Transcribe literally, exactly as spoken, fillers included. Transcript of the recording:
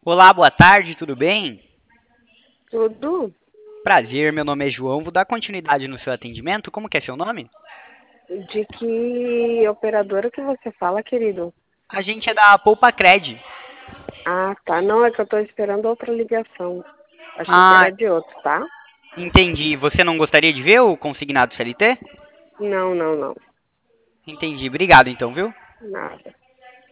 Olá, boa tarde, tudo bem? Tudo Prazer, meu nome é João, vou dar continuidade no seu atendimento. Como que é seu nome? de que operadora que você fala, querido? A gente é da Poupa Cred. Ah, tá. Não, é que eu tô esperando outra ligação. Achei que Ah, era de outro, tá? entendi. Você não gostaria de ver o consignado C L T? Não, não, não. Entendi. Obrigado então, viu? Nada.